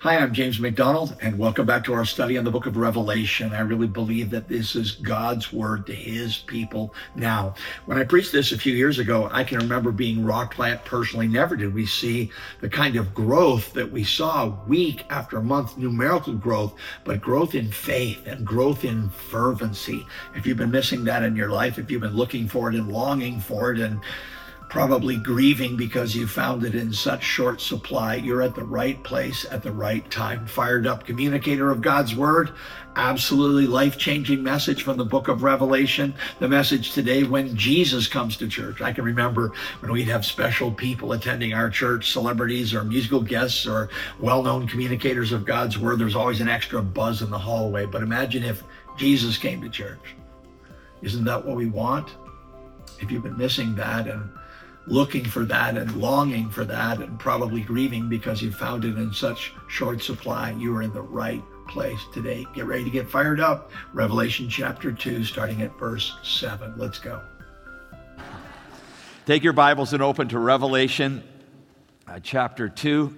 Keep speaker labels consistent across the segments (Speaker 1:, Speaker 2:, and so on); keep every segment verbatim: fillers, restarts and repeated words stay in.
Speaker 1: Hi, I'm James McDonald, and welcome back to our study on the book of Revelation. I really believe that this is God's word to his people now. When I preached this a few years ago, I can remember being rocked by it personally. Never did we see the kind of growth that we saw week after month, numerical growth, but growth in faith and growth in fervency. If you've been missing that in your life, if you've been looking for it and longing for it and probably grieving because you found it in such short supply, you're at the right place at the right time. Fired up communicator of God's word, absolutely life-changing message from the book of Revelation. The message today, when Jesus comes to church. I can remember when we'd have special people attending our church, celebrities or musical guests or well-known communicators of God's word. There's always an extra buzz in the hallway. But imagine if Jesus came to church. Isn't that what we want? If you've been missing that and looking for that and longing for that and probably grieving because you found it in such short supply, you are in the right place today. Get ready to get fired up. Revelation chapter two, starting at verse seven. Let's go.
Speaker 2: Take your Bibles and open to Revelation uh, chapter two.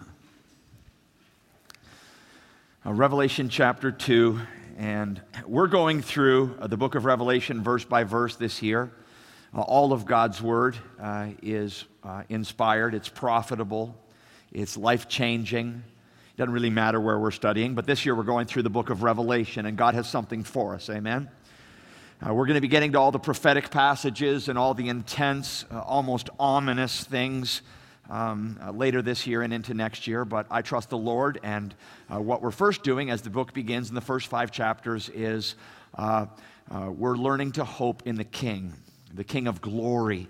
Speaker 2: uh, Revelation chapter two, and we're going through uh, the book of Revelation verse by verse this year. Uh, all of God's Word uh, is uh, inspired, it's profitable, it's life-changing. It doesn't really matter where we're studying, but this year we're going through the book of Revelation, and God has something for us, amen? Uh, we're going to be getting to all the prophetic passages and all the intense, uh, almost ominous things um, uh, later this year and into next year, but I trust the Lord, and uh, what we're first doing as the book begins in the first five chapters is uh, uh, we're learning to hope in the King. The King of glory.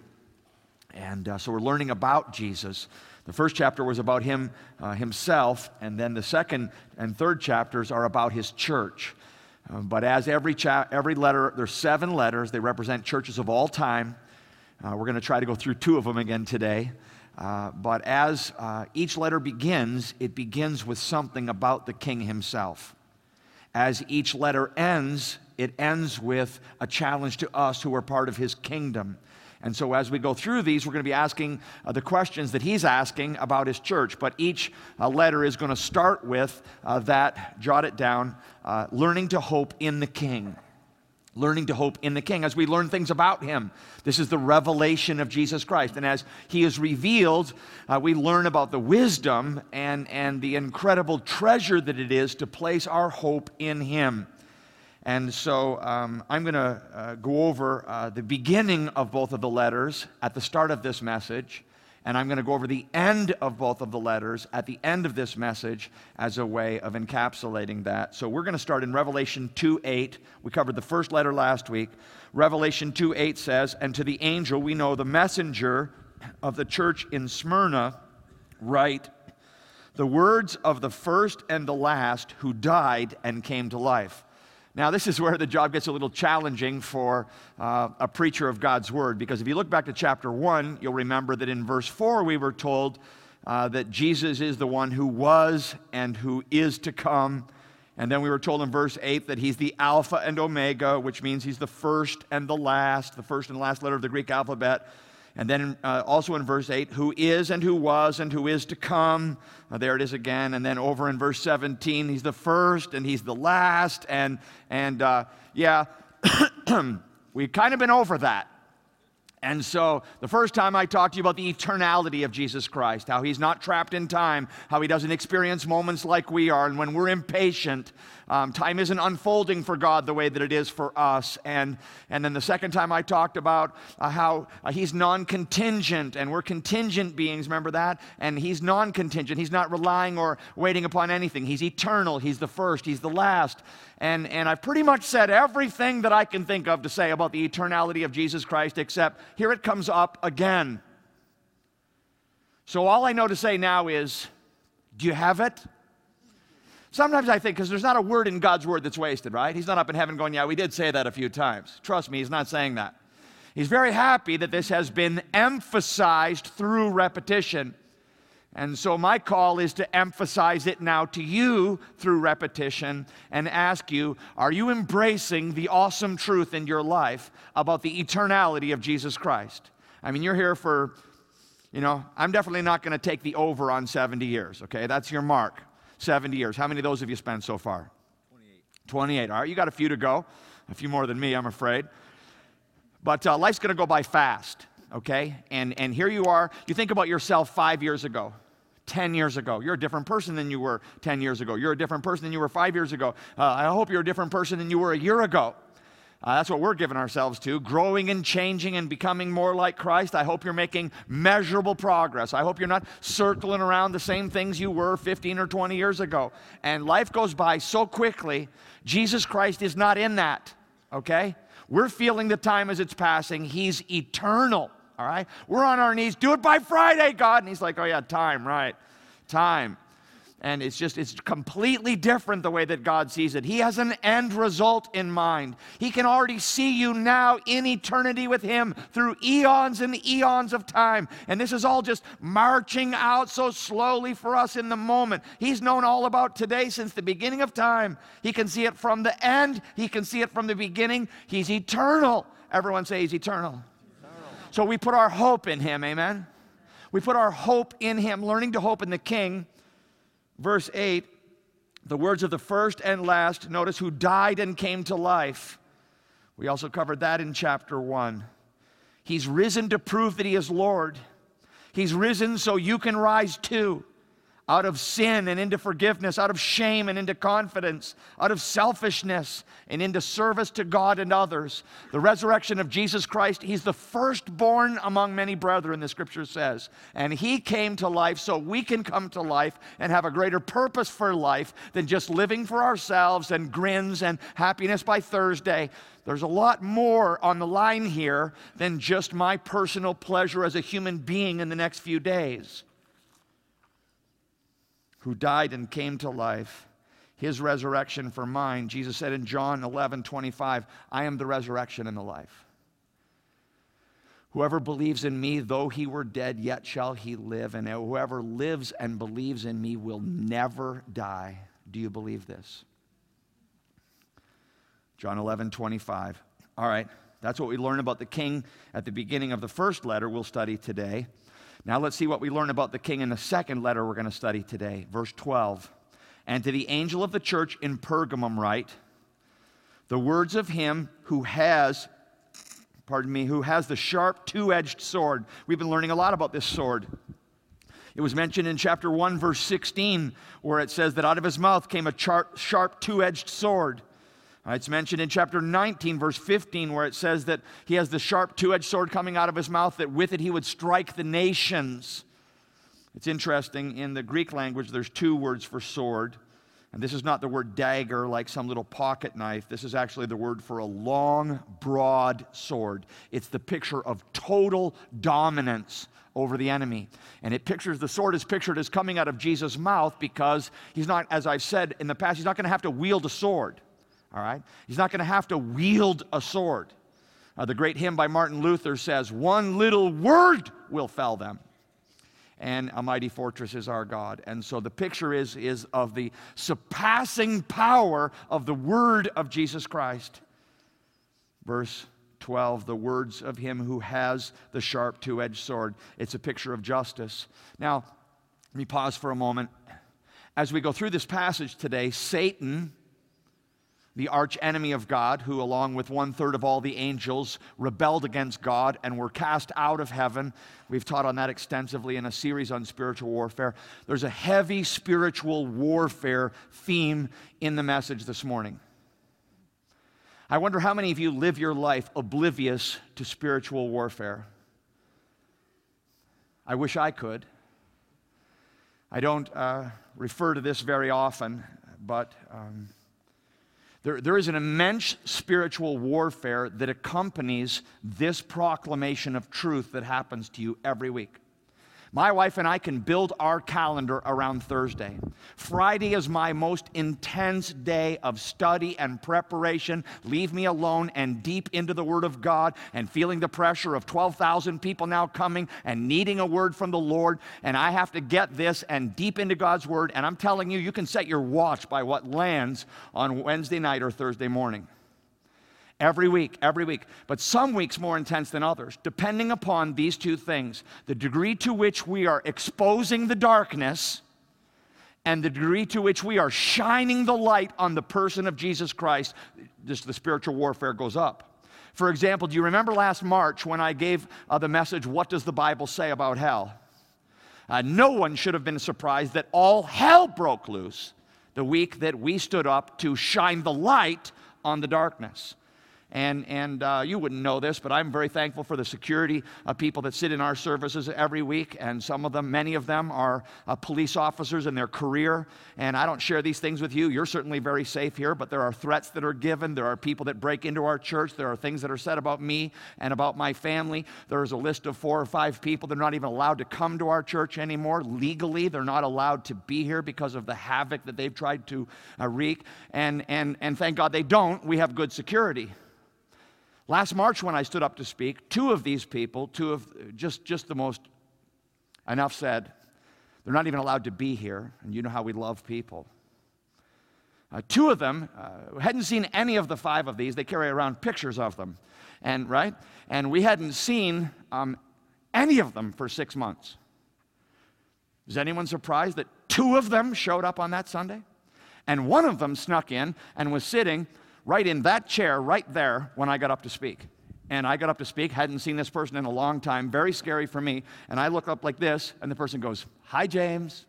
Speaker 2: And uh, so we're learning about Jesus. The first chapter was about him uh, himself, and then the second and third chapters are about his church. Uh, but as every cha- every letter, there's seven letters. They represent churches of all time. Uh, we're going to try to go through two of them again today. Uh, but as uh, each letter begins, it begins with something about the King himself. As each letter ends, it ends with a challenge to us who are part of his kingdom. And so as we go through these, we're going to be asking uh, the questions that he's asking about his church. But each uh, letter is going to start with uh, that, jot it down, uh, learning to hope in the King. Learning to hope in the King as we learn things about him. This is the revelation of Jesus Christ. And as he is revealed, uh, we learn about the wisdom and, and the incredible treasure that it is to place our hope in him. And so um, I'm going to uh, go over uh, the beginning of both of the letters at the start of this message. And I'm going to go over the end of both of the letters at the end of this message as a way of encapsulating that. So we're going to start in Revelation two eight. We covered the first letter last week. Revelation two eight says, "And to the angel we know the messenger of the church in Smyrna write, the words of the first and the last who died and came to life." Now, this is where the job gets a little challenging for uh, a preacher of God's Word, because if you look back to chapter one, you'll remember that in verse four we were told uh, that Jesus is the one who was and who is to come. And then we were told in verse eight that he's the Alpha and Omega, which means he's the first and the last, the first and last letter of the Greek alphabet. And then uh, also in verse eight, who is and who was and who is to come. Uh, there it is again. And then over in verse seventeen, he's the first and he's the last. And, and uh, yeah, we've kind of been over that. And so the first time I talked to you about the eternality of Jesus Christ, how he's not trapped in time, how he doesn't experience moments like we are, and when we're impatient, um, time isn't unfolding for God the way that it is for us. And, and then the second time I talked about uh, how uh, he's non-contingent, and we're contingent beings, remember that? And he's non-contingent. He's not relying or waiting upon anything. He's eternal. He's the first. He's the last. And, and I've pretty much said everything that I can think of to say about the eternality of Jesus Christ, except here it comes up again. So all I know to say now is, do you have it? Sometimes I think, because there's not a word in God's Word that's wasted, right? He's not up in heaven going, yeah, we did say that a few times. Trust me, he's not saying that. He's very happy that this has been emphasized through repetition. And so my call is to emphasize it now to you through repetition and ask you, are you embracing the awesome truth in your life about the eternality of Jesus Christ? I mean, you're here for, you know, I'm definitely not going to take the over on seventy years, okay? That's your mark. seventy years. How many of those have you spent so far? twenty-eight. twenty-eight. All right, you got a few to go. A few more than me, I'm afraid. But uh, life's going to go by fast, okay? And, and here you are. You think about yourself five years ago, ten years ago. You're a different person than you were ten years ago. You're a different person than you were five years ago. Uh, I hope you're a different person than you were a year ago. Uh, that's what we're giving ourselves to, growing and changing and becoming more like Christ. I hope you're making measurable progress. I hope you're not circling around the same things you were fifteen or twenty years ago. And life goes by so quickly. Jesus Christ is not in that, okay? We're feeling the time as it's passing. He's eternal, all right? We're on our knees. Do it by Friday, God. And he's like, oh, yeah, time, right, time. And it's just, it's completely different the way that God sees it. He has an end result in mind. He can already see you now in eternity with him through eons and eons of time. And this is all just marching out so slowly for us in the moment. He's known all about today since the beginning of time. He can see it from the end. He can see it from the beginning. He's eternal. Everyone say he's eternal. Eternal. So we put our hope in him, amen? We put our hope in him, learning to hope in the King. Verse eight, the words of the first and last, notice, who died and came to life. We also covered that in chapter one. He's risen to prove that he is Lord. He's risen so you can rise too. Out of sin and into forgiveness, out of shame and into confidence, out of selfishness and into service to God and others. The resurrection of Jesus Christ, he's the firstborn among many brethren, the scripture says. And he came to life so we can come to life and have a greater purpose for life than just living for ourselves and grins and happiness by Thursday. There's a lot more on the line here than just my personal pleasure as a human being in the next few days. Who died and came to life, his resurrection for mine. Jesus said in John eleven twenty-five, I am the resurrection and the life. Whoever believes in me, though he were dead, yet shall he live. And whoever lives and believes in me will never die. Do you believe this? John eleven twenty-five. All right, that's what we learn about the King at the beginning of the first letter we'll study today. Now let's see what we learn about the King in the second letter we're going to study today. Verse twelve. And to the angel of the church in Pergamum write, the words of him who has, pardon me, who has the sharp two-edged sword. We've been learning a lot about this sword. It was mentioned in chapter one, verse sixteen, where it says that out of his mouth came a sharp two-edged sword. It's mentioned in chapter nineteen, verse fifteen, where it says that he has the sharp two-edged sword coming out of his mouth, that with it he would strike the nations. It's interesting, in the Greek language, there's two words for sword. And this is not the word dagger like some little pocket knife. This is actually the word for a long, broad sword. It's the picture of total dominance over the enemy. And it pictures, the sword is pictured as coming out of Jesus' mouth because he's not, as I've said in the past, he's not going to have to wield a sword. All right? He's not going to have to wield a sword. Uh, the great hymn by Martin Luther says, one little word will fell them. And a mighty fortress is our God. And so the picture is, is of the surpassing power of the word of Jesus Christ. Verse twelve, the words of him who has the sharp two-edged sword. It's a picture of justice. Now, let me pause for a moment. As we go through this passage today, Satan, the arch enemy of God, who along with one-third of all the angels rebelled against God and were cast out of heaven. We've taught on that extensively in a series on spiritual warfare. There's a heavy spiritual warfare theme in the message this morning. I wonder how many of you live your life oblivious to spiritual warfare. I wish I could. I don't uh, refer to this very often, but Um, There, there is an immense spiritual warfare that accompanies this proclamation of truth that happens to you every week. My wife and I can build our calendar around Thursday. Friday is my most intense day of study and preparation. Leave me alone and deep into the Word of God and feeling the pressure of twelve thousand people now coming and needing a word from the Lord. And I have to get this and deep into God's Word. And I'm telling you, you can set your watch by what lands on Wednesday night or Thursday morning. Every week, every week. But some weeks more intense than others, depending upon these two things. The degree to which we are exposing the darkness and the degree to which we are shining the light on the person of Jesus Christ, just the spiritual warfare goes up. For example, do you remember last March when I gave uh, the message, What Does the Bible Say About Hell? Uh, no one should have been surprised that all hell broke loose the week that we stood up to shine the light on the darkness. And, and uh, you wouldn't know this, but I'm very thankful for the security of people that sit in our services every week. And some of them, many of them, are uh, police officers in their career. And I don't share these things with you. You're certainly very safe here, but there are threats that are given. There are people that break into our church. There are things that are said about me and about my family. There is a list of four or five people that are not even allowed to come to our church anymore. Legally, they're not allowed to be here because of the havoc that they've tried to uh, wreak. And, and, and thank God they don't. We have good security. Last March when I stood up to speak, two of these people, two of just, just the most, enough said, they're not even allowed to be here, and you know how we love people. Uh, two of them, uh, hadn't seen any of the five of these. They carry around pictures of them, and right? And we hadn't seen um, any of them for six months. Is anyone surprised that two of them showed up on that Sunday? And one of them snuck in and was sitting right in that chair right there when I got up to speak. And I got up to speak, hadn't seen this person in a long time, very scary for me. And I look up like this, and the person goes, "Hi, James."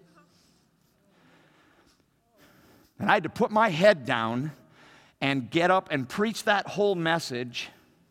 Speaker 2: And I had to put my head down and get up and preach that whole message.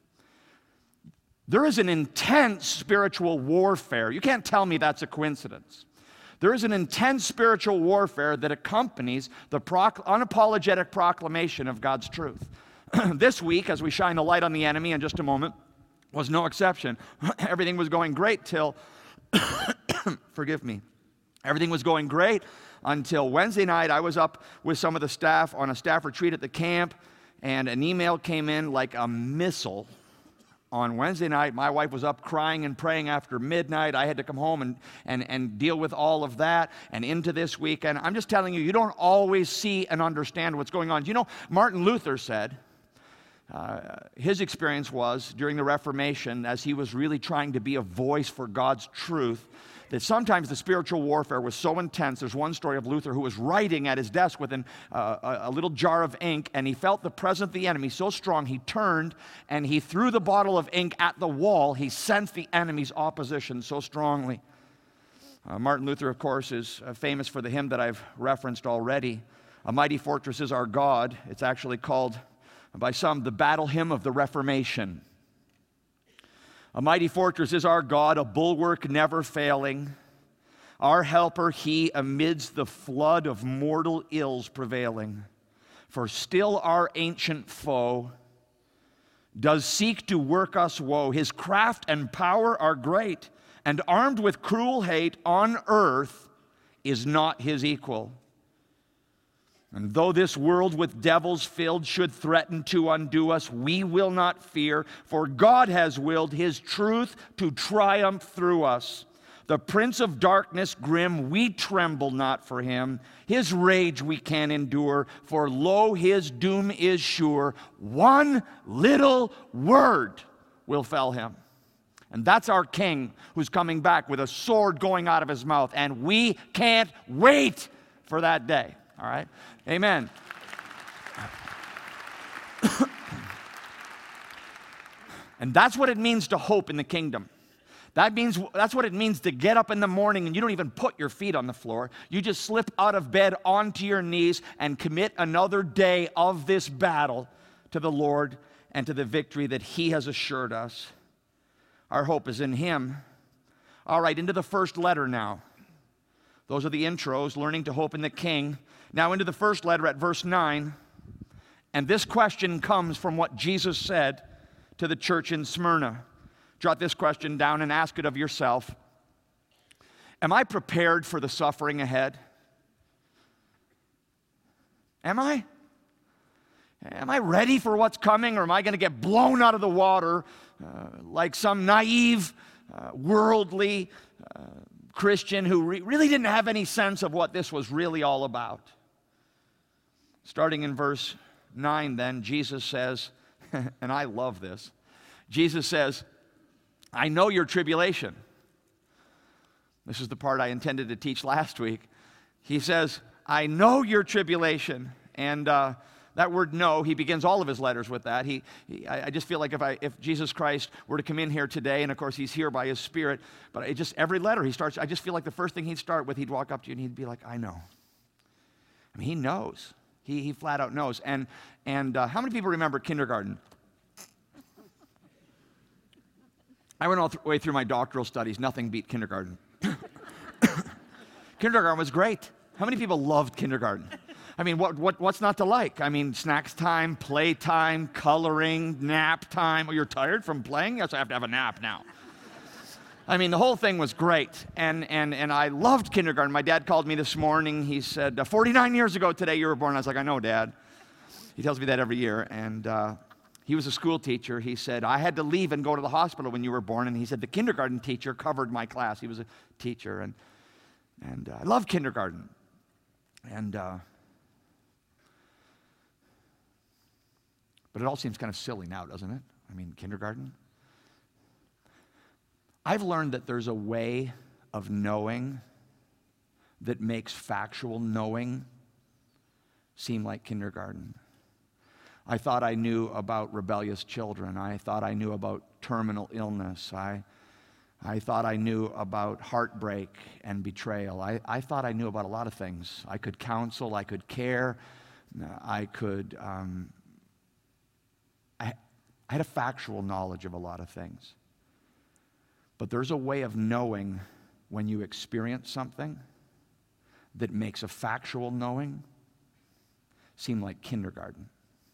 Speaker 2: There is an intense spiritual warfare. You can't tell me that's a coincidence. There is an intense spiritual warfare that accompanies the proc- unapologetic proclamation of God's truth. This week, as we shine the light on the enemy in just a moment, was no exception. Everything was going great till, forgive me, everything was going great until Wednesday night. I was up with some of the staff on a staff retreat at the camp, and an email came in like a missile. On Wednesday night, my wife was up crying and praying after midnight. I had to come home and, and, and deal with all of that and into this weekend. I'm just telling you, you don't always see and understand what's going on. You know, Martin Luther said, uh, his experience was during the Reformation, as he was really trying to be a voice for God's truth, that sometimes the spiritual warfare was so intense. There's one story of Luther who was writing at his desk with an, uh, a, a little jar of ink, and he felt the presence of the enemy so strong, he turned and he threw the bottle of ink at the wall. He sensed the enemy's opposition so strongly. Uh, Martin Luther, of course, is uh, famous for the hymn that I've referenced already, "A Mighty Fortress is Our God." It's actually called by some the Battle Hymn of the Reformation. A mighty fortress is our God, a bulwark never failing. Our helper he amidst the flood of mortal ills prevailing. For still our ancient foe does seek to work us woe. His craft and power are great, and armed with cruel hate on earth is not his equal. And though this world with devils filled should threaten to undo us, we will not fear, for God has willed his truth to triumph through us. The prince of darkness grim, we tremble not for him. His rage we can endure, for lo, his doom is sure. One little word will fell him. And that's our king who's coming back with a sword going out of his mouth, and we can't wait for that day. All right? Amen. And that's what it means to hope in the kingdom. That means, that's what it means to get up in the morning and you don't even put your feet on the floor. You just slip out of bed onto your knees and commit another day of this battle to the Lord and to the victory that he has assured us. Our hope is in him. All right, into the first letter now. Those are the intros, learning to hope in the King. Now into the first letter at verse nine. And this question comes from what Jesus said to the church in Smyrna. Jot this question down and ask it of yourself. Am I prepared for the suffering ahead? Am I? Am I ready for what's coming, or am I going to get blown out of the water uh, like some naive, uh, worldly uh, Christian who re- really didn't have any sense of what this was really all about? Starting in verse nine then, Jesus says, and I love this, Jesus says, I know your tribulation. This is the part I intended to teach last week. He says, I know your tribulation. And uh, that word know, he begins all of his letters with that. He, he I, I just feel like if, I, if Jesus Christ were to come in here today, and of course he's here by his Spirit, but it just every letter he starts, I just feel like the first thing he'd start with, he'd walk up to you and he'd be like, I know. I mean, he knows. He, he flat out knows. And, and uh, how many people remember kindergarten? I went all the way through my doctoral studies. Nothing beat kindergarten. Kindergarten was great. How many people loved kindergarten? I mean, what, what, what's not to like? I mean, snacks time, play time, coloring, nap time. Oh, you're tired from playing? Yes, I have to have a nap now. I mean, the whole thing was great, and, and, and I loved kindergarten. My dad called me this morning. He said, forty-nine years ago today you were born. I was like, I know, Dad. He tells me that every year, and uh, he was a school teacher. He said, I had to leave and go to the hospital when you were born, and he said, the kindergarten teacher covered my class. He was a teacher, and, and uh, I loved kindergarten. And, uh, but it all seems kind of silly now, doesn't it? I mean, kindergarten. I've learned that there's a way of knowing that makes factual knowing seem like kindergarten. I thought I knew about rebellious children. I thought I knew about terminal illness. I, I thought I knew about heartbreak and betrayal. I, I thought I knew about a lot of things. I could counsel. I could care. I could, um, I, I had a factual knowledge of a lot of things. But there's a way of knowing when you experience something that makes a factual knowing seem like kindergarten.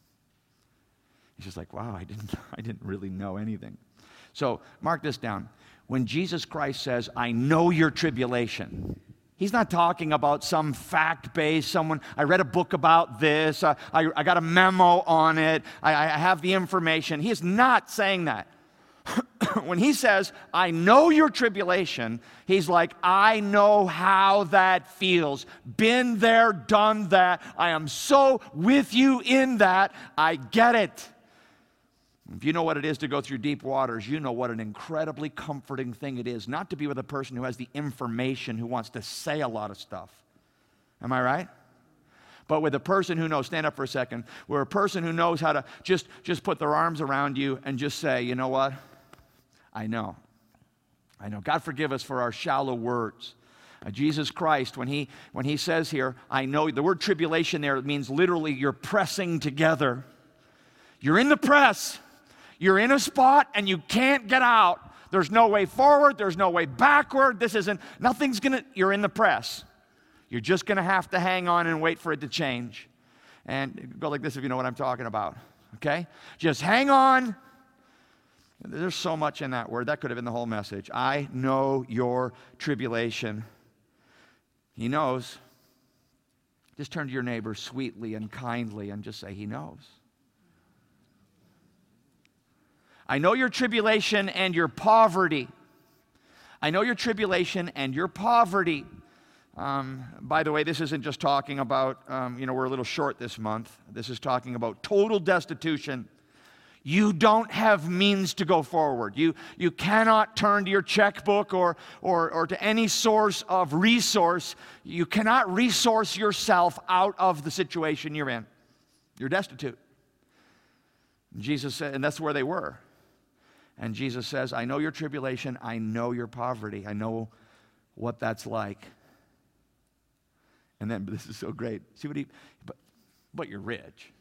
Speaker 2: It's just like, wow, I didn't, I didn't really know anything. So mark this down. When Jesus Christ says, I know your tribulation, he's not talking about some fact-based, someone, I read a book about this, uh, I, I got a memo on it, I, I have the information. He is not saying that. When he says, I know your tribulation, he's like, I know how that feels. Been there, done that. I am so with you in that. I get it. If you know what it is to go through deep waters, you know what an incredibly comforting thing it is not to be with a person who has the information, who wants to say a lot of stuff. Am I right? But with a person who knows, stand up for a second, where a person who knows how to just, just put their arms around you and just say, you know what? I know. I know. God forgive us for our shallow words. Uh, Jesus Christ, when he, when he says here, I know, the word tribulation there means literally you're pressing together. You're in the press. You're in a spot and you can't get out. There's no way forward. There's no way backward. This isn't, nothing's going to, you're in the press. You're just going to have to hang on and wait for it to change. And go like this if you know what I'm talking about. Okay? Just hang on. There's so much in that word. That could have been the whole message. I know your tribulation. He knows. Just turn to your neighbor sweetly and kindly and just say, he knows. I know your tribulation and your poverty. I know your tribulation and your poverty. Um, by the way, this isn't just talking about, um, you know, we're a little short this month. This is talking about total destitution. You don't have means to go forward. You, you cannot turn to your checkbook or, or, or to any source of resource. You cannot resource yourself out of the situation you're in. You're destitute. And Jesus said, and that's where they were. And Jesus says, I know your tribulation. I know your poverty. I know what that's like. And then, but this is so great. See what he, but, but you're rich.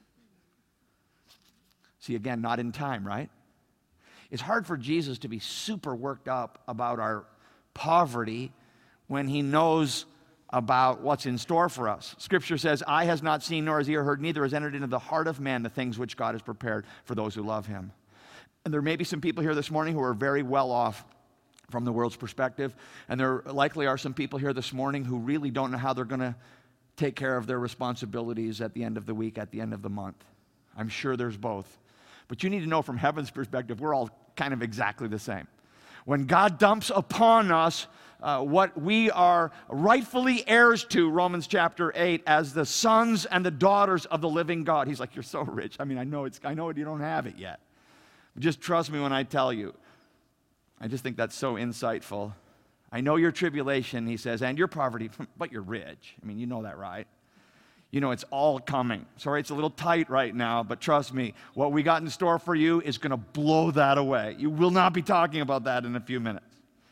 Speaker 2: See, again, not in time, right? It's hard for Jesus to be super worked up about our poverty when he knows about what's in store for us. Scripture says, eye has not seen, nor has ear heard, neither has entered into the heart of man the things which God has prepared for those who love him. And there may be some people here this morning who are very well off from the world's perspective, and there likely are some people here this morning who really don't know how they're going to take care of their responsibilities at the end of the week, at the end of the month. I'm sure there's both. But you need to know from heaven's perspective, we're all kind of exactly the same. When God dumps upon us uh, what we are rightfully heirs to, Romans chapter eight, as the sons and the daughters of the living God, he's like, you're so rich. I mean, I know it's, I know you don't have it yet. But just trust me when I tell you. I just think that's so insightful. I know your tribulation, he says, and your poverty, but you're rich. I mean, you know that, right? You know, it's all coming. Sorry, it's a little tight right now, but trust me, what we got in store for you is going to blow that away. You will not be talking about that in a few minutes.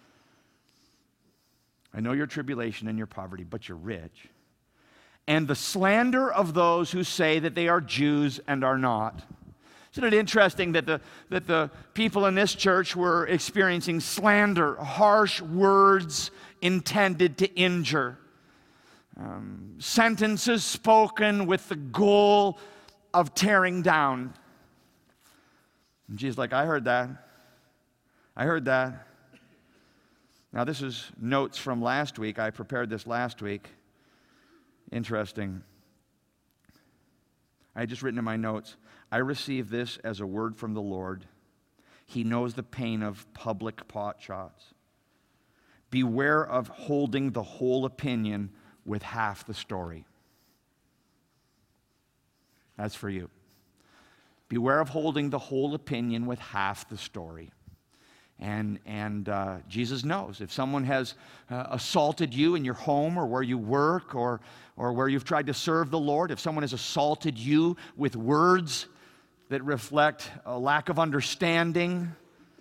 Speaker 2: I know your tribulation and your poverty, but you're rich. And the slander of those who say that they are Jews and are not. Isn't it interesting that the, that the people in this church were experiencing slander, harsh words intended to injure? Um, sentences spoken with the goal of tearing down. And Jesus like, I heard that. I heard that. Now this is notes from last week. I prepared this last week. Interesting. I had just written in my notes, I received this as a word from the Lord. He knows the pain of public pot shots. Beware of holding the whole opinion with half the story. That's for you. Beware of holding the whole opinion with half the story. And, and uh, Jesus knows if someone has uh, assaulted you in your home or where you work or, or where you've tried to serve the Lord, if someone has assaulted you with words that reflect a lack of understanding,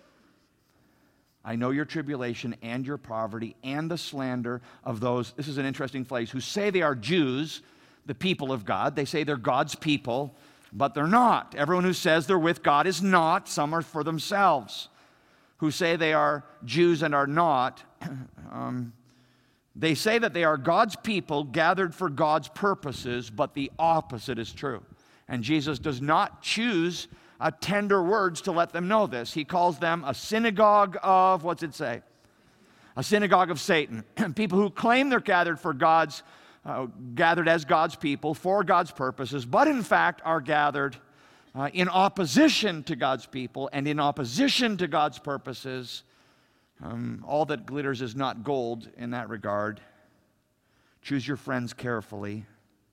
Speaker 2: I know your tribulation and your poverty and the slander of those, this is an interesting phrase, who say they are Jews, the people of God. They say they're God's people, but they're not. Everyone who says they're with God is not. Some are for themselves. Who say they are Jews and are not. Um, they say that they are God's people gathered for God's purposes, but the opposite is true. And Jesus does not choose Uh, tender words to let them know this. He calls them a synagogue of, what's it say? A synagogue of Satan. People who claim they're gathered for God's, uh, gathered as God's people for God's purposes, but in fact are gathered uh, in opposition to God's people and in opposition to God's purposes. Um, all that glitters is not gold in that regard. Choose your friends carefully.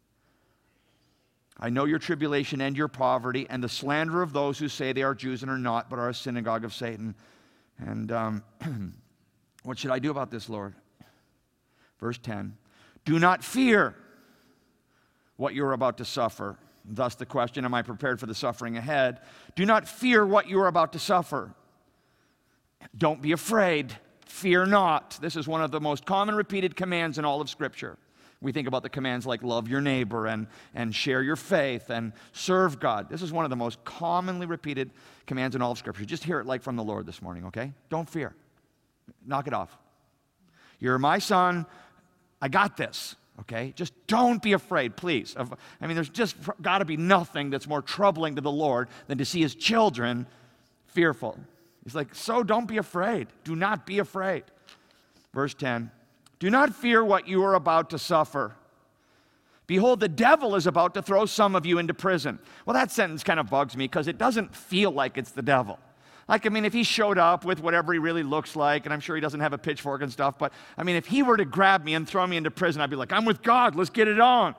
Speaker 2: I know your tribulation and your poverty and the slander of those who say they are Jews and are not, but are a synagogue of Satan. And um, what should I do about this, Lord? Verse ten, do not fear what you're about to suffer. Thus the question, am I prepared for the suffering ahead? Do not fear what you are about to suffer. Don't be afraid. Fear not. This is one of the most common repeated commands in all of Scripture. We think about the commands like love your neighbor and, and share your faith and serve God. This is one of the most commonly repeated commands in all of Scripture. Just hear it like from the Lord this morning, okay? Don't fear. Knock it off. You're my son. I got this, okay? Just don't be afraid, please. I mean, there's just got to be nothing that's more troubling to the Lord than to see His children fearful. He's like, so don't be afraid. Do not be afraid. Verse ten. Do not fear what you are about to suffer. Behold, the devil is about to throw some of you into prison. Well, that sentence kind of bugs me because it doesn't feel like it's the devil. Like, I mean, if he showed up with whatever he really looks like, and I'm sure he doesn't have a pitchfork and stuff, but, I mean, if he were to grab me and throw me into prison, I'd be like, I'm with God, let's get it on.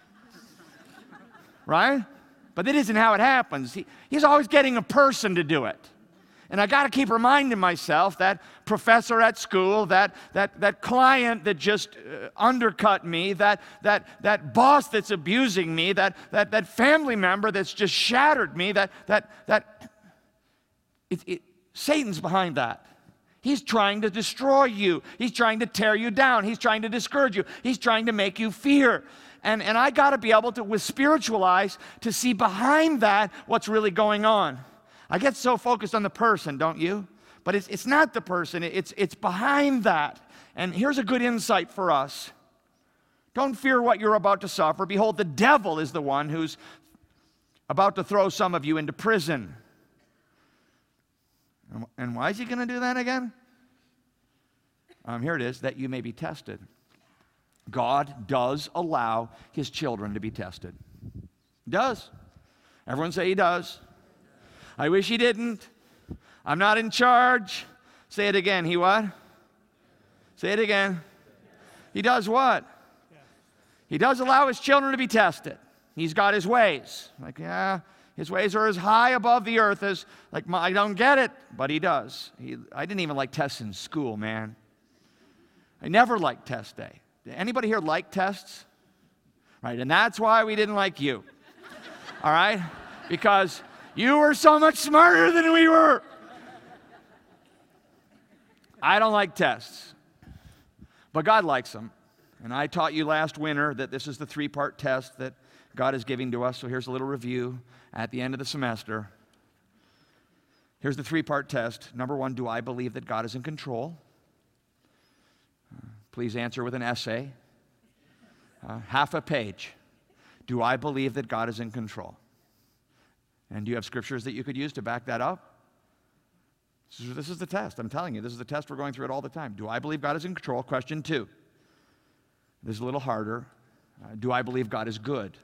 Speaker 2: Right? But that isn't how it happens. He, he's always getting a person to do it. And I got to keep reminding myself that professor at school, that that that client that just uh, undercut me, that that that boss that's abusing me, that that that family member that's just shattered me, that that that it, it, Satan's behind that. He's trying to destroy you. He's trying to tear you down. He's trying to discourage you. He's trying to make you fear. And and I got to be able to, with spiritual eyes, to see behind that what's really going on. I get so focused on the person, don't you? But it's, it's not the person, it's, it's behind that. And here's a good insight for us. Don't fear what you're about to suffer. Behold, the devil is the one who's about to throw some of you into prison. And, and why is he going to do that again? Um, here it is, that you may be tested. God does allow His children to be tested. He does. Everyone say He does. I wish He didn't. I'm not in charge. Say it again. He what? Say it again. He does what? He does allow His children to be tested. He's got His ways. Like, yeah, His ways are as high above the earth as, like, my, I don't get it, but He does. He, I didn't even like tests in school, man. I never liked test day. Did anybody here like tests? right? And that's why we didn't like you, all right? Because you were so much smarter than we were. I don't like tests, but God likes them. And I taught you last winter that this is the three-part test that God is giving to us. So here's a little review at the end of the semester. Here's the three-part test. Number one, do I believe that God is in control? Uh, please answer with an essay. Uh, half a page. Do I believe that God is in control? And do you have scriptures that you could use to back that up? This is, this is the test. I'm telling you, this is the test. We're going through it all the time. Do I believe God is in control? Question two. This is a little harder. Uh, do I believe God is good?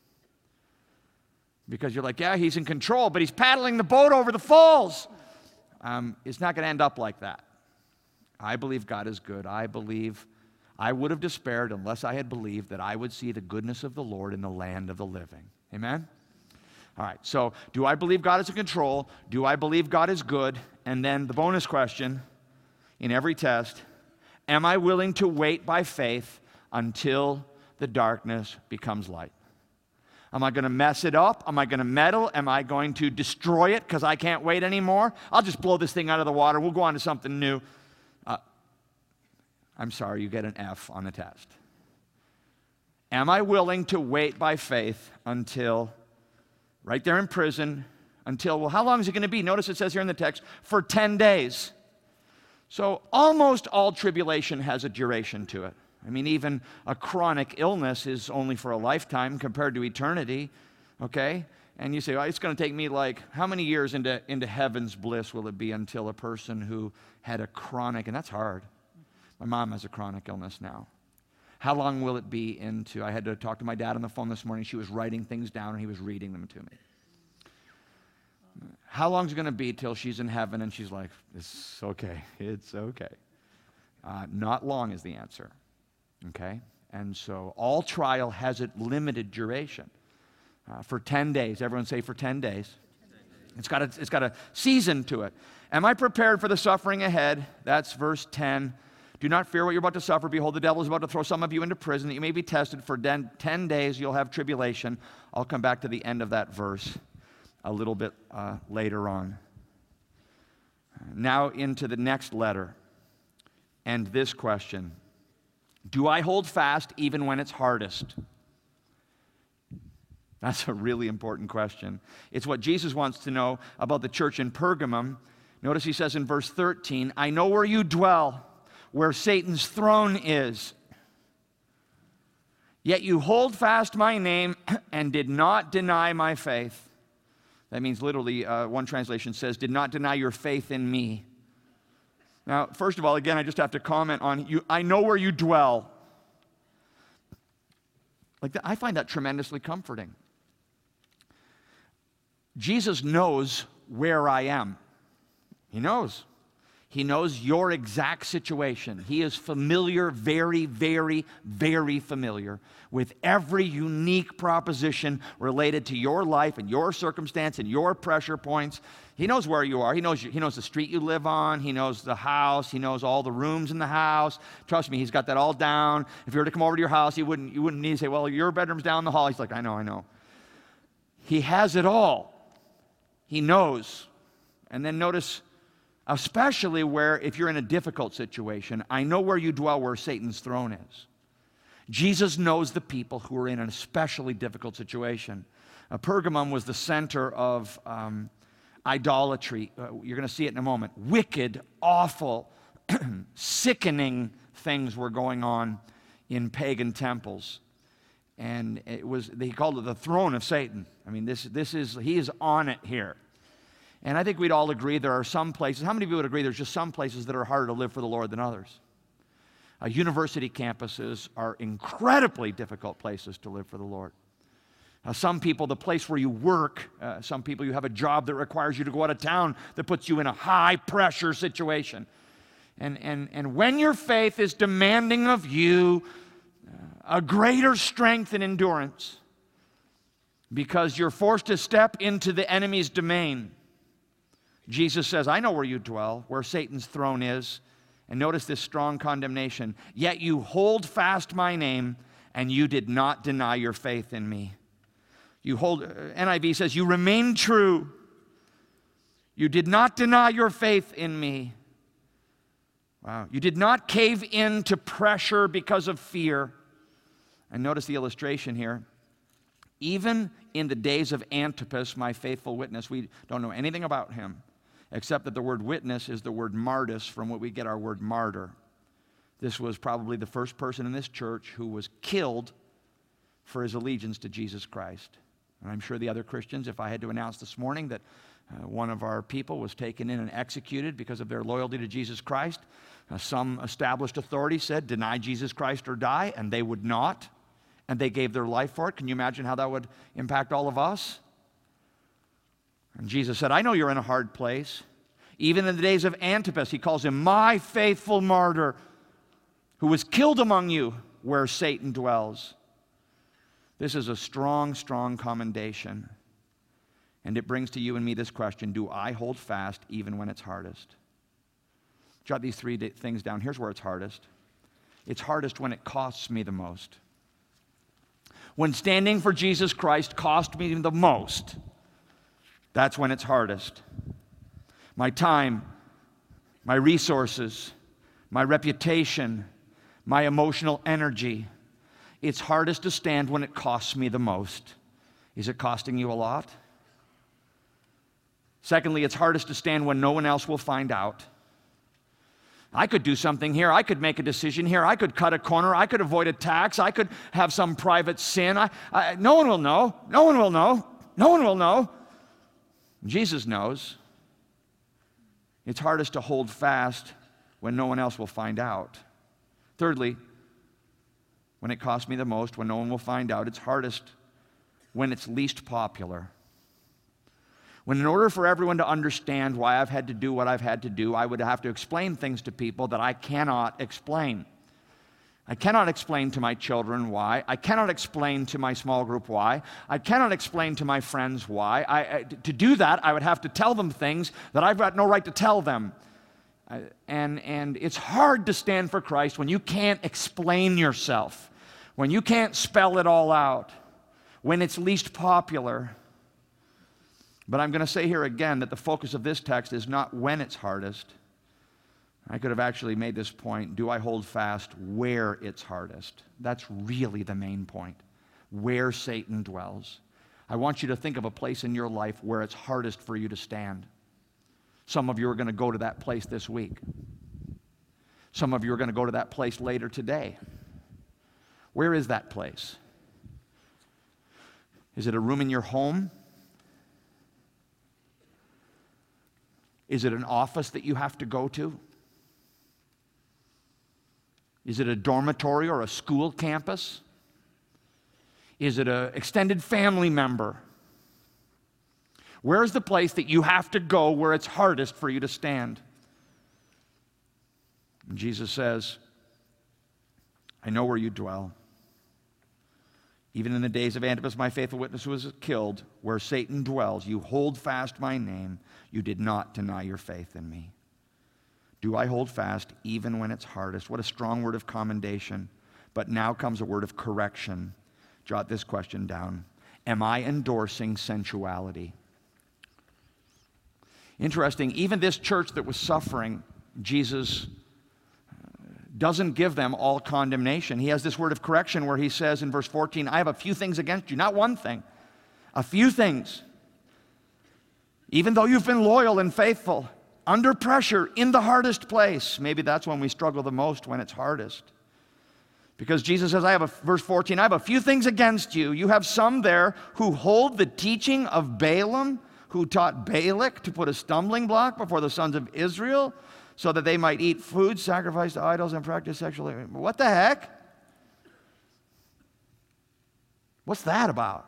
Speaker 2: Because you're like, yeah, he's in control, but he's paddling the boat over the falls. Um, it's not going to end up like that. I believe God is good. I believe I would have despaired unless I had believed that I would see the goodness of the Lord in the land of the living. Amen? All right, so do I believe God is in control? Do I believe God is good? And then the bonus question in every test, am I willing to wait by faith until the darkness becomes light? Am I going to mess it up? Am I going to meddle? Am I going to destroy it because I can't wait anymore? I'll just blow this thing out of the water. We'll go on to something new. Uh, I'm sorry, you get an F on the test. Am I willing to wait by faith until, right there in prison, until, well, how long is it going to be? Notice it says here in the text, for ten days. So almost all tribulation has a duration to it. I mean, even a chronic illness is only for a lifetime compared to eternity, okay? And you say, well, it's going to take me like, how many years into, into heaven's bliss will it be until a person who had a chronic, and that's hard. My mom has a chronic illness now. How long will it be into, I had to talk to my dad on the phone this morning. She was writing things down and he was reading them to me. How long is it going to be till she's in heaven and she's like, it's okay, it's okay. Uh, not long is the answer. Okay, and so all trial has a limited duration. Uh, for ten days, everyone say for ten days. It's got a, it's got a season to it. Am I prepared for the suffering ahead? That's verse ten. Do not fear what you're about to suffer. Behold, the devil is about to throw some of you into prison that you may be tested. For ten days you'll have tribulation. I'll come back to the end of that verse a little bit uh, later on. Now into the next letter and this question. Do I hold fast even when it's hardest? That's a really important question. It's what Jesus wants to know about the church in Pergamum. Notice he says in verse thirteen, I know where you dwell, where Satan's throne is. Yet you hold fast my name and did not deny my faith. That means literally, uh, one translation says, did not deny your faith in me. Now, first of all, again, I just have to comment on you. I know where you dwell. Like that, I find that tremendously comforting. Jesus knows where I am. He knows. He knows your exact situation. He is familiar, very, very, very familiar with every unique proposition related to your life and your circumstance and your pressure points. He knows where you are. He knows, you, he knows the street you live on. He knows the house. He knows all the rooms in the house. Trust me, he's got that all down. If you were to come over to your house, you wouldn't, you wouldn't need to say, well, your bedroom's down the hall. He's like, I know, I know. He has it all. He knows. And then notice, especially where, if you're in a difficult situation, I know where you dwell, where Satan's throne is. Jesus knows the people who are in an especially difficult situation. Uh, Pergamum was the center of um, idolatry. Uh, you're going to see it in a moment. Wicked, awful, sickening things were going on in pagan temples. And it was, they called it the throne of Satan. I mean, this, this is, he is on it here. And I think we'd all agree there are some places, how many of you would agree there's just some places that are harder to live for the Lord than others? Uh, university campuses are incredibly difficult places to live for the Lord. Uh, some people, the place where you work, uh, some people, you have a job that requires you to go out of town that puts you in a high-pressure situation. And, and, and when your faith is demanding of you uh, a greater strength and endurance because you're forced to step into the enemy's domain, Jesus says, I know where you dwell, where Satan's throne is. And notice this strong condemnation. Yet you hold fast my name and you did not deny your faith in me. You hold, N I V says, you remain true. You did not deny your faith in me. Wow. You did not cave in to pressure because of fear. And notice the illustration here. Even in the days of Antipas, my faithful witness, we don't know anything about him, except that the word witness is the word martyrs, from what we get our word martyr. This was probably the first person in this church who was killed for his allegiance to Jesus Christ. And I'm sure the other Christians, if I had to announce this morning that uh, one of our people was taken in and executed because of their loyalty to Jesus Christ, uh, some established authority said, deny Jesus Christ or die, and they would not. And they gave their life for it. Can you imagine how that would impact all of us? And Jesus said, I know you're in a hard place. Even in the days of Antipas, he calls him my faithful martyr, who was killed among you where Satan dwells. This is a strong, strong commendation. And it brings to you and me this question: do I hold fast even when it's hardest? Jot these three things down. Here's where it's hardest. It's hardest when it costs me the most. When standing for Jesus Christ cost me the most, that's when it's hardest. My time, my resources, my reputation, my emotional energy. It's hardest to stand when it costs me the most. Is it costing you a lot? Secondly, it's hardest to stand when no one else will find out. I could do something here. I could make a decision here. I could cut a corner. I could avoid a tax. I could have some private sin. I, I, no one will know. No one will know. No one will know. Jesus knows. It's hardest to hold fast when no one else will find out. Thirdly, when it costs me the most, when no one will find out, it's hardest when it's least popular. When in order for everyone to understand why I've had to do what I've had to do, I would have to explain things to people that I cannot explain. I cannot explain to my children why. I cannot explain to my small group why. I cannot explain to my friends why. I, I, to do that, I would have to tell them things that I've got no right to tell them. Uh, and, and it's hard to stand for Christ when you can't explain yourself, when you can't spell it all out, when it's least popular. But I'm going to say here again that the focus of this text is not when it's hardest. I could have actually made this point: do I hold fast where it's hardest? That's really the main point, where Satan dwells. I want you to think of a place in your life where it's hardest for you to stand. Some of you are going to go to that place this week. Some of you are going to go to that place later today. Where is that place? Is it a room in your home? Is it an office that you have to go to? Is it a dormitory or a school campus? Is it an extended family member? Where's the place that you have to go where it's hardest for you to stand? And Jesus says, I know where you dwell. Even in the days of Antipas, my faithful witness was killed, where Satan dwells, you hold fast my name. You did not deny your faith in me. Do I hold fast even when it's hardest? What a strong word of commendation. But now comes a word of correction. Jot this question down. Am I endorsing sensuality? Interesting, even this church that was suffering, Jesus doesn't give them all condemnation. He has this word of correction where he says in verse fourteen, I have a few things against you, not one thing, a few things. Even though you've been loyal and faithful, under pressure, in the hardest place. Maybe that's when we struggle the most, when it's hardest. Because Jesus says, I have a, verse fourteen, I have a few things against you. You have some there who hold the teaching of Balaam, who taught Balak to put a stumbling block before the sons of Israel, so that they might eat food sacrificed to idols and practice sexual. What the heck? What's that about?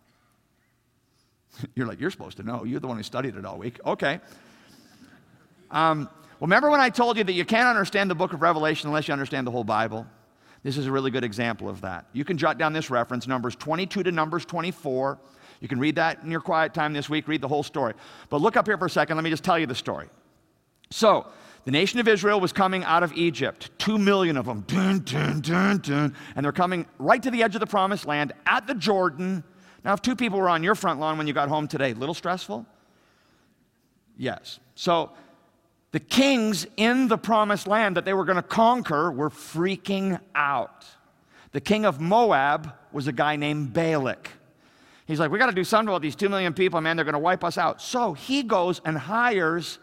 Speaker 2: You're like, you're supposed to know. You're the one who studied it all week. Okay. Um, well, remember when I told you that you can't understand the book of Revelation unless you understand the whole Bible? This is a really good example of that. You can jot down this reference, Numbers twenty-two to Numbers twenty-four. You can read that in your quiet time this week, read the whole story. But look up here for a second. Let me just tell you the story. So, the nation of Israel was coming out of Egypt, two million of them, dun, dun, dun, dun, and they're coming right to the edge of the promised land at the Jordan. Now, if two people were on your front lawn when you got home today, a little stressful? Yes. So the kings in the promised land that they were going to conquer were freaking out. The king of Moab was a guy named Balak. He's like, we got to do something about these two million people, man. They're going to wipe us out. So he goes and hires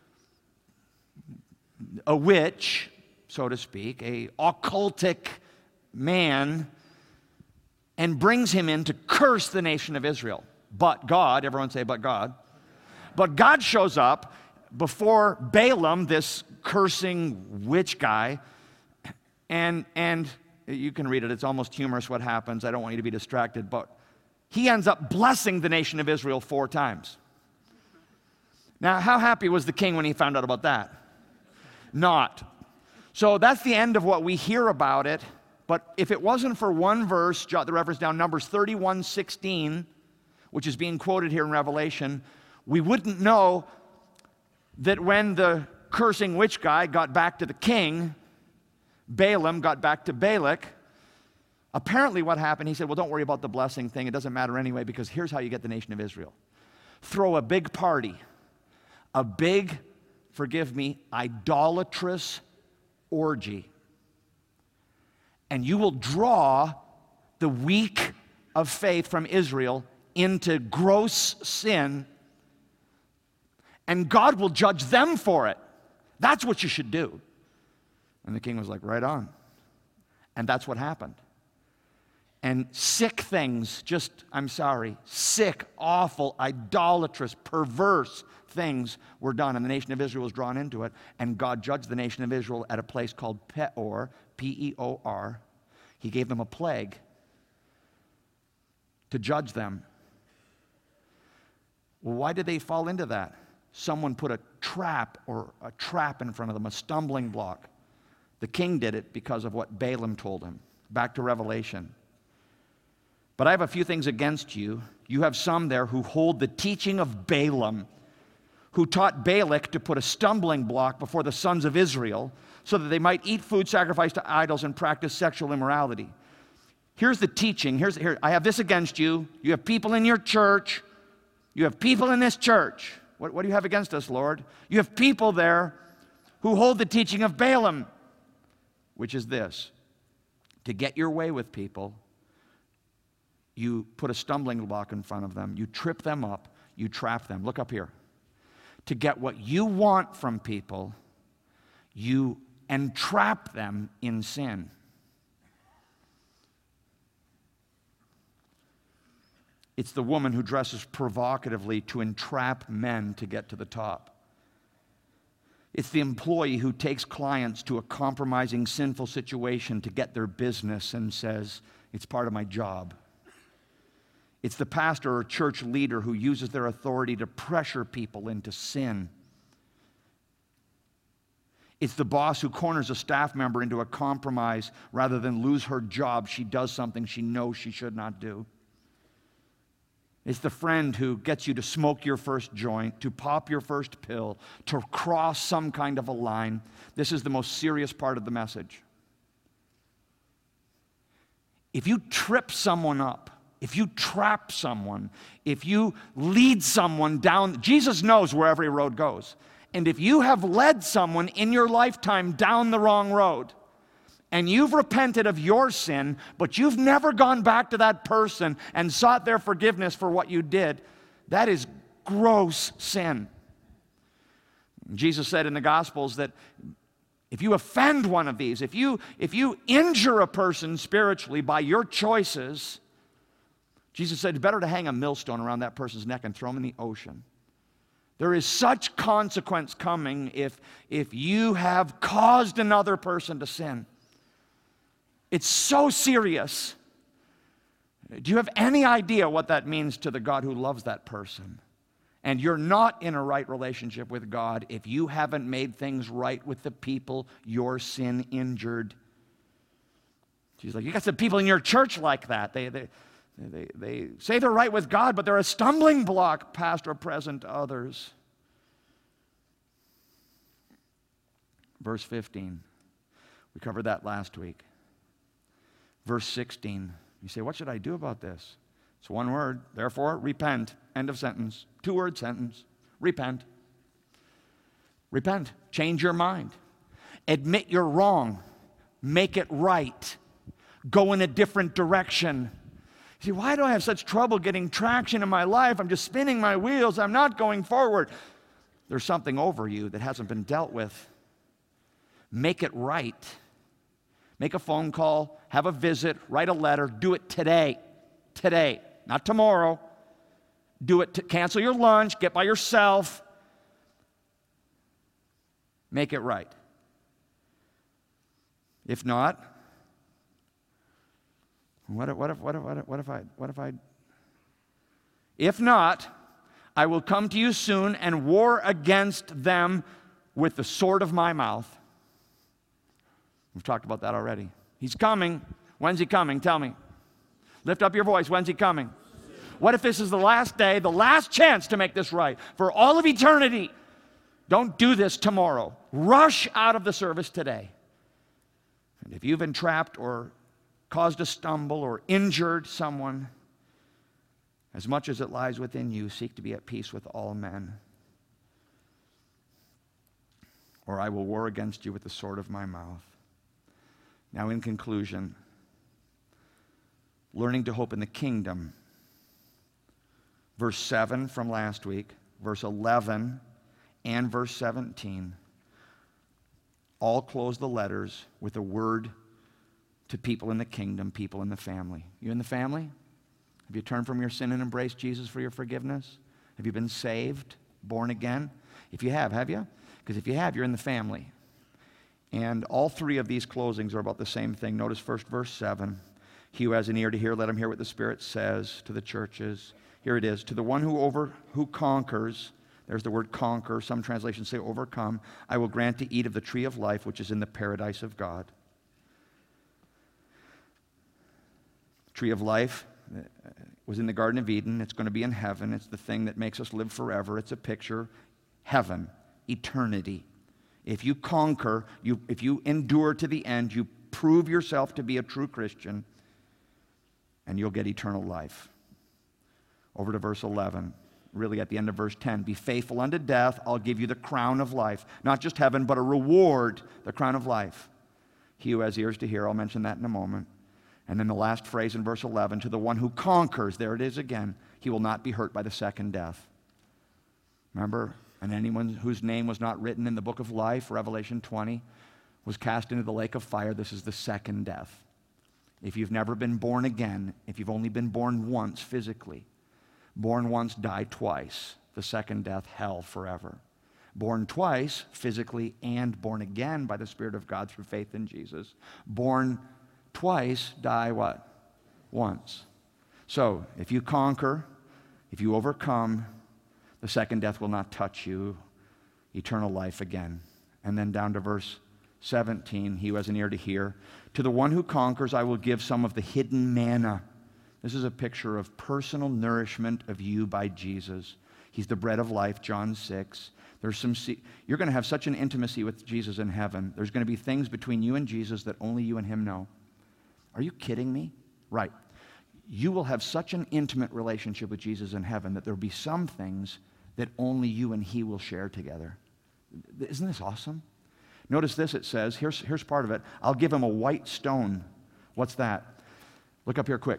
Speaker 2: a witch, so to speak, a occultic man, and brings him in to curse the nation of Israel. But God, everyone say, but God. But God shows up before Balaam, this cursing witch guy, and, and you can read it. It's almost humorous what happens. I don't want you to be distracted, but he ends up blessing the nation of Israel four times. Now, how happy was the king when he found out about that? Not. So that's the end of what we hear about it. But if it wasn't for one verse, jot the reference down, Numbers thirty-one sixteen, which is being quoted here in Revelation, we wouldn't know that when the cursing witch guy got back to the king, Balaam got back to Balak. Apparently what happened, he said, well, don't worry about the blessing thing. It doesn't matter anyway, because here's how you get the nation of Israel. Throw a big party, a big, forgive me, idolatrous orgy. And you will draw the weak of faith from Israel into gross sin, and God will judge them for it. That's what you should do. And the king was like, right on. And that's what happened. And sick things, just, I'm sorry, sick, awful, idolatrous, perverse things were done, and the nation of Israel was drawn into it, and God judged the nation of Israel at a place called Peor, P E O R. He gave them a plague to judge them. Well, why did they fall into that? Someone put a trap or a trap in front of them, a stumbling block. The king did it because of what Balaam told him. Back to Revelation. But I have a few things against you. You have some there who hold the teaching of Balaam, who taught Balak to put a stumbling block before the sons of Israel so that they might eat food sacrificed to idols and practice sexual immorality. Here's the teaching. Here's, here, I have this against you. You have people in your church. You have people in this church. What, what do you have against us, Lord? You have people there who hold the teaching of Balaam, which is this: to get your way with people, you put a stumbling block in front of them. You trip them up. You trap them. Look up here. To get what you want from people, you entrap them in sin. It's the woman who dresses provocatively to entrap men to get to the top. It's the employee who takes clients to a compromising, sinful situation to get their business and says, it's part of my job. It's the pastor or church leader who uses their authority to pressure people into sin. It's the boss who corners a staff member into a compromise rather than lose her job. She does something she knows she should not do. It's the friend who gets you to smoke your first joint, to pop your first pill, to cross some kind of a line. This is the most serious part of the message. If you trip someone up, if you trap someone, if you lead someone down, Jesus knows where every road goes. And if you have led someone in your lifetime down the wrong road, and you've repented of your sin, but you've never gone back to that person and sought their forgiveness for what you did, that is gross sin. Jesus said in the Gospels that if you offend one of these, if you, if you injure a person spiritually by your choices, Jesus said it's better to hang a millstone around that person's neck and throw him in the ocean. There is such consequence coming if, if you have caused another person to sin. It's so serious. Do you have any idea what that means to the God who loves that person? And you're not in a right relationship with God if you haven't made things right with the people your sin injured. She's like, you got some people in your church like that. They, they, they, they say they're right with God, but they're a stumbling block, past or present, to others. verse fifteen. We covered that last week. Verse sixteen. You say, what should I do about this? It's one word. Therefore, repent. End of sentence. Two-word sentence. Repent. Repent. Change your mind. Admit you're wrong. Make it right. Go in a different direction. You see, why do I have such trouble getting traction in my life? I'm just spinning my wheels. I'm not going forward. There's something over you that hasn't been dealt with. Make it right. Make a phone call, have a visit, write a letter, do it today. Today, not tomorrow. Do it to cancel your lunch, get by yourself. Make it right. If not, what if, what if, what if, what if, what if I, what if I, if not, I will come to you soon and war against them with the sword of my mouth. We've talked about that already. He's coming. When's he coming? Tell me. Lift up your voice. When's he coming? What if this is the last day, the last chance to make this right for all of eternity? Don't do this tomorrow. Rush out of the service today. And if you've entrapped or caused a stumble or injured someone, as much as it lies within you, seek to be at peace with all men. Or I will war against you with the sword of my mouth. Now, in conclusion, learning to hope in the kingdom. Verse seven from last week, verse eleven, and verse seventeen all close the letters with a word to people in the kingdom, people in the family. You in the family? Have you turned from your sin and embraced Jesus for your forgiveness? Have you been saved, born again? If you have, have you? Because if you have, you're in the family. And all three of these closings are about the same thing. Notice first verse seven. He who has an ear to hear, let him hear what the Spirit says to the churches. Here it is. To the one who over who conquers, there's the word conquer. Some translations say overcome. I will grant to eat of the tree of life, which is in the paradise of God. Tree of life was in the Garden of Eden. It's going to be in heaven. It's the thing that makes us live forever. It's a picture. Heaven. Eternity. If you conquer, you, if you endure to the end, you prove yourself to be a true Christian, and you'll get eternal life. Over to verse eleven, really at the end of verse ten. Be faithful unto death, I'll give you the crown of life. Not just heaven, but a reward, the crown of life. He who has ears to hear, I'll mention that in a moment. And then the last phrase in verse eleven, to the one who conquers, there it is again, he will not be hurt by the second death. Remember? And anyone whose name was not written in the book of life, Revelation twenty, was cast into the lake of fire. This is the second death. If you've never been born again, if you've only been born once physically, born once, die twice. The second death, hell forever. Born twice, physically, and born again by the Spirit of God through faith in Jesus. Born twice, die what? Once. So, if you conquer, if you overcome, the second death will not touch you. Eternal life again. And then down to verse seventeen, he who has an ear to hear. To the one who conquers, I will give some of the hidden manna. This is a picture of personal nourishment of you by Jesus. He's the bread of life, John six. There's some. You're going to have such an intimacy with Jesus in heaven. There's going to be things between you and Jesus that only you and him know. Are you kidding me? Right. You will have such an intimate relationship with Jesus in heaven that there will be some things that only you and he will share together. Isn't this awesome? Notice this, it says, here's, here's part of it. I'll give him a white stone. What's that? Look up here quick.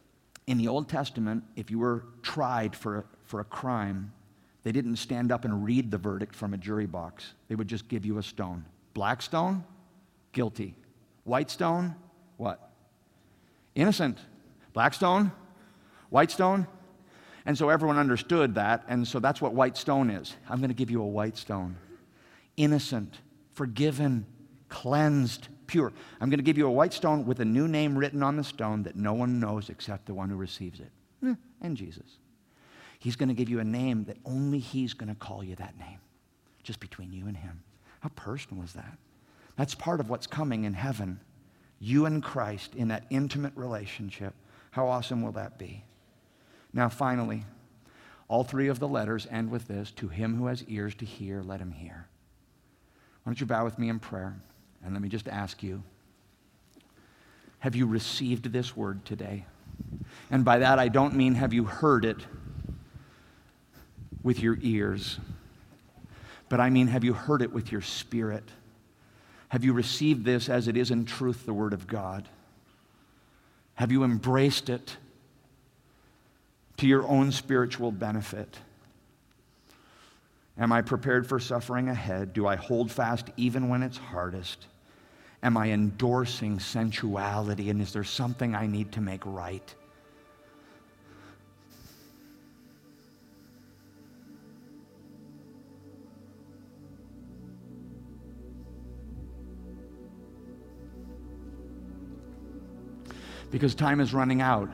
Speaker 2: In the Old Testament, if you were tried for a, for a crime, they didn't stand up and read the verdict from a jury box. They would just give you a stone. Black stone, guilty. White stone, what? Innocent. Black stone, white stone. And so everyone understood that, and so that's what white stone is. I'm going to give you a white stone. Innocent, forgiven, cleansed, pure. I'm going to give you a white stone with a new name written on the stone that no one knows except the one who receives it. Eh, and Jesus. He's going to give you a name that only he's going to call you that name. Just between you and him. How personal is that? That's part of what's coming in heaven. You and Christ in that intimate relationship. How awesome will that be? Now, finally, all three of the letters end with this, to him who has ears to hear, let him hear. don't you bow with me in prayer? And let me just ask you, have you received this word today? And by that, I don't mean have you heard it with your ears, but I mean have you heard it with your spirit? Have you received this as it is in truth, the Word of God? Have you embraced it to your own spiritual benefit? Am I prepared for suffering ahead? Do I hold fast even when it's hardest? Am I endorsing sensuality, and is there something I need to make right? Because time is running out.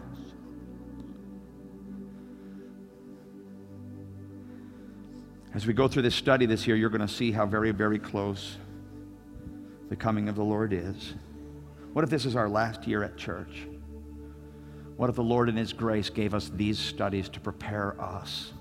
Speaker 2: As we go through this study this year, you're going to see how very, very close the coming of the Lord is. What if this is our last year at church? What if the Lord in His grace gave us these studies to prepare us?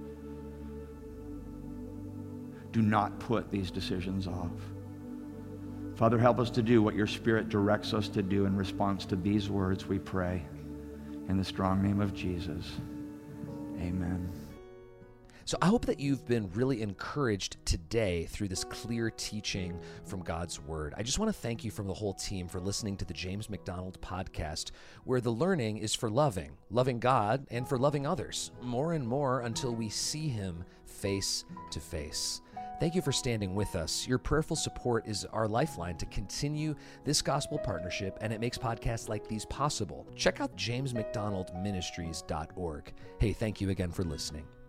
Speaker 2: Do not put these decisions off. Father, help us to do what your Spirit directs us to do in response to these words, we pray. In the strong name of Jesus, amen.
Speaker 3: So I hope that you've been really encouraged today through this clear teaching from God's Word. I just want to thank you from the whole team for listening to the James MacDonald podcast, where the learning is for loving, loving God, and for loving others, more and more until we see Him face to face. Thank you for standing with us. Your prayerful support is our lifeline to continue this gospel partnership, and it makes podcasts like these possible. Check out james mcdonald ministries dot org. Hey, thank you again for listening.